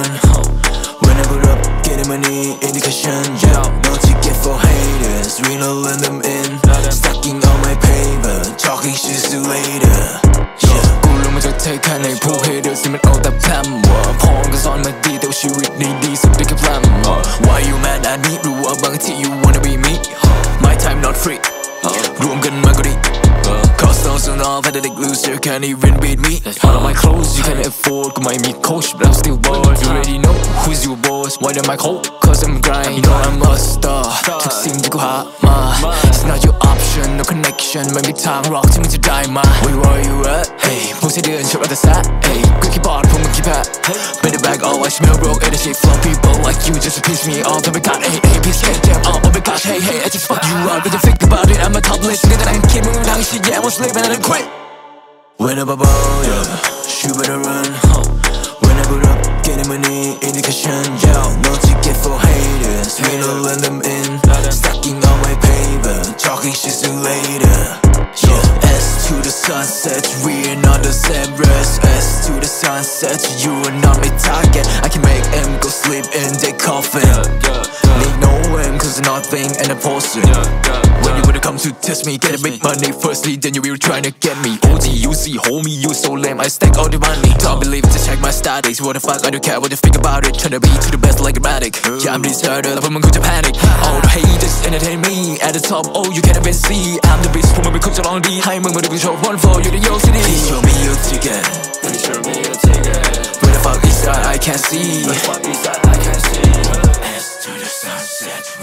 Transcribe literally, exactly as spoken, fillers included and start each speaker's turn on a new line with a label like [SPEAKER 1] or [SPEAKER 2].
[SPEAKER 1] run. When I put up, getting money, indication. Yeah, no ticket for haters, we don't let them in. Stacking on my paper, talking shit too later. Yeah, 꿀로 먼저 택한 내 부해를 쓰면 오답함. 펑크's on my D, though she with me, so they can plan. Why you mad at me? 루어 방티, you wanna be me? My time not free. 루엄 근 말거리. Cause those who know better than loser can't even beat me. All of my clothes you can't afford, cause my meat coach, but I'm still bored. You already know who's your boss, why am I cold? Cause I'm grinding, you know I'm a star. 특징 두고 하마. It's not your option, no connection. 맘이 탕 rock, to me to die ma. Where are you at? Hey, 부세든 저 other side. Hey, quicky bar, 보면 기파. Bend it back, oh I smell broke, and shit flow. People like you just piss me off. Oh my god, hey, hey, piss get jam. Oh my gosh, hey, hey, I just fuck you up. But you think about it, I'm a top list. 근데 난 기분 당시, yeah, I was living and I quit. Whenever I ball, yeah, you better run. Whenever up, getting money, indication. Yeah, no ticket for haters, we don't let them in. Stacking on my paper, talking shit too later. Yeah, S to the sunset, we're not the same race. S to the sunset, you are not my target. I can make them go sleep in their coffin. Need no aim, cause nothing and a poster. When you wanna come to test me, gotta make money firstly, then you will trying to get me. O G, you see, homie, you so lame, I stack all the money. Don't believe it, just check my statics. What the fuck, I don't care what you think about it. Turn the beat to the best like a matic. Yeah, I'm retarded, I'm going to panic. All the haters entertain me. At the top, oh, you can't even see. I'm the beast, for me, cook along the high, I'm gonna show one for you, the Yo City. Please show me your ticket. Please show me your ticket. Where the fuck is that? I can't see. Where the fuck is that? I can't see. S to the sunset.